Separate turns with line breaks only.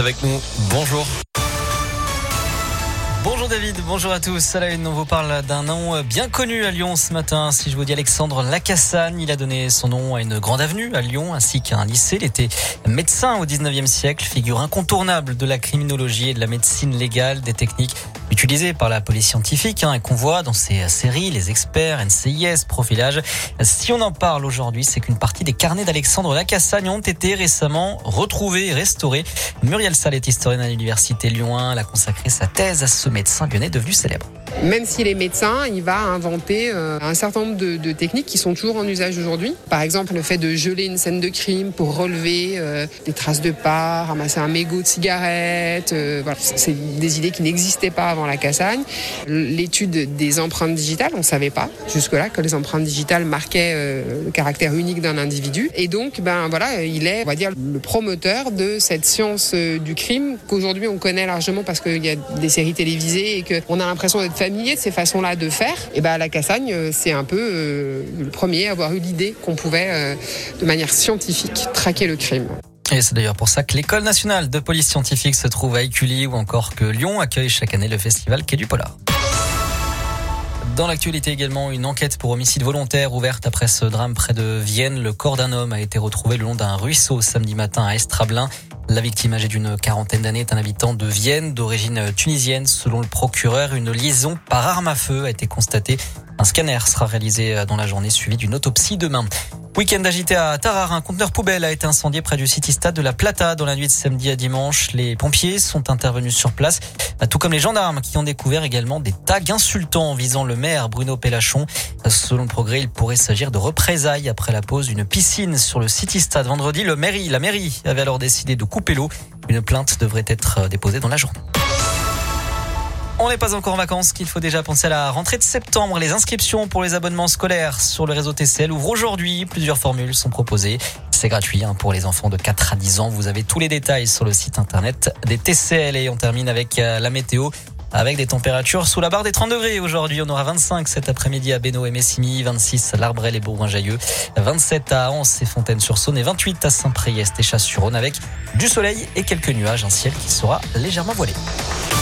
avec nous. Bonjour.
Bonjour David, bonjour à tous. À la une, on vous parle d'un nom bien connu à Lyon ce matin. Si je vous dis Alexandre Lacassagne, il a donné son nom à une grande avenue à Lyon ainsi qu'à un lycée. Il était médecin au 19e siècle, figure incontournable de la criminologie et de la médecine légale, des techniques utilisées par la police scientifique et qu'on voit dans ses séries, les experts, NCIS, profilage. Si on en parle aujourd'hui, c'est qu'une partie des carnets d'Alexandre Lacassagne ont été récemment retrouvés et restaurés. Muriel Salles est historienne à l'université Lyon 1. Elle a consacré sa thèse à ce médecin lyonnais devenu célèbre.
Même s'il est médecin, il va inventer un certain nombre de techniques qui sont toujours en usage aujourd'hui. Par exemple, le fait de geler une scène de crime pour relever des traces de pas, ramasser un mégot de cigarette. Voilà. C'est des idées qui n'existaient pas avant Lacassagne. L'étude des empreintes digitales, on ne savait pas jusque-là que les empreintes digitales marquaient le caractère unique d'un individu. Et donc, il est, on va dire, le promoteur de cette science du crime qu'aujourd'hui on connaît largement parce qu'il y a des séries télévisées et qu'on a l'impression d'être familier de ces façons-là de faire. Et Lacassagne, c'est un peu le premier à avoir eu l'idée qu'on pouvait, de manière scientifique, traquer le crime.
Et c'est d'ailleurs pour ça que l'École nationale de police scientifique se trouve à Écully ou encore que Lyon accueille chaque année le festival Quai du Polar. Dans l'actualité également, une enquête pour homicide volontaire ouverte après ce drame près de Vienne. Le corps d'un homme a été retrouvé le long d'un ruisseau samedi matin à Estrablin. La victime, âgée d'une quarantaine d'années, est un habitant de Vienne, d'origine tunisienne. Selon le procureur, une liaison par arme à feu a été constatée. Un scanner sera réalisé dans la journée, suivi d'une autopsie demain. Week-end agité à Tarare, un conteneur poubelle a été incendié près du City-Stade de la Plata dans la nuit de samedi à dimanche. Les pompiers sont intervenus sur place, tout comme les gendarmes qui ont découvert également des tags insultants visant le maire Bruno Pellachon. Selon le Progrès, il pourrait s'agir de représailles après la pose d'une piscine sur le City-Stade vendredi. La mairie avait alors décidé de couper l'eau. Une plainte devrait être déposée dans la journée. On n'est pas encore en vacances, qu'il faut déjà penser à la rentrée de septembre. Les inscriptions pour les abonnements scolaires sur le réseau TCL ouvrent aujourd'hui. Plusieurs formules sont proposées. C'est gratuit pour les enfants de 4 à 10 ans. Vous avez tous les détails sur le site internet des TCL. Et on termine avec la météo. Avec des températures sous la barre des 30 degrés. Aujourd'hui, on aura 25 cet après-midi à Bénaud et Messimy, 26 à l'Arbrel et Bourgoin-Jallieu, 27 à Anse et Fontaine-sur-Saône et 28 à Saint-Priest et Chasse-sur-Rhône avec du soleil et quelques nuages, un ciel qui sera légèrement voilé.